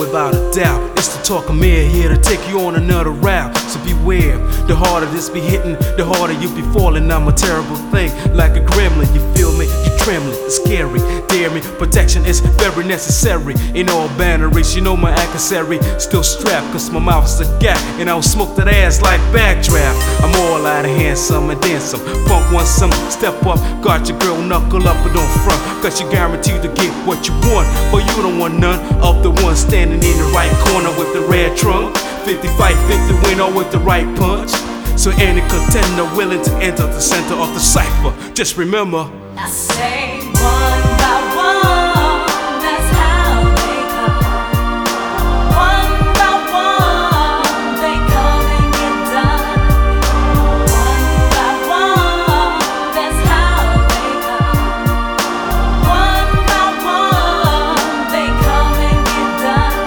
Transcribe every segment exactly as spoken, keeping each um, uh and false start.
without a doubt. It's the Talk Amir here to take you on another route. So beware, the harder this be hitting, the harder you be falling. I'm a terrible thing, like a gremlin, you feel me? You're trembling, it's scary, dare me. Protection is very necessary in all boundaries. You know my adversary still strapped, cause my mouth is a gap, and I'll smoke that ass like backdraft. I'm all out of hand, some and then some. Funk wants some, step up, guard your girl, knuckle up, but don't front, cause you guaranteed to get what you want, but you don't want none of the ones standing in the right corner with the red trunk. fifty fight, fifty winner with the right punch. So any contender willing to enter the center of the cipher, just remember, I say one by one, that's how they come. One by one, they come and get done. One by one, that's how they come. One by one, they come and get done.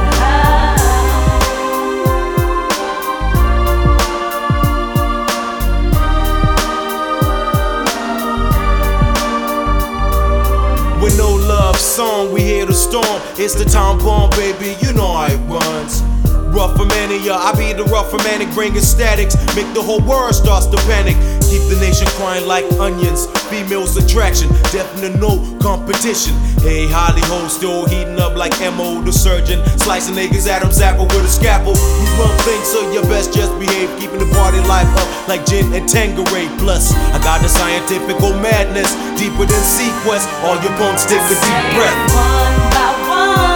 With no love song, we hear the storm. It's the time bomb, baby, you know how it runs. Rough mania, I be the rough manic, bringing statics, make the whole world starts to panic. Keep the nation crying like onions, females attraction, definite no competition. Hey, Holly Ho still heating up like M O the surgeon, slicing niggas Adam's apple with a scalpel. We run things so you best just behave, keeping the party life up like gin and Tanqueray. Plus, I got the scientific madness, deeper than Sequest. All your bones take a deep breath. One by one.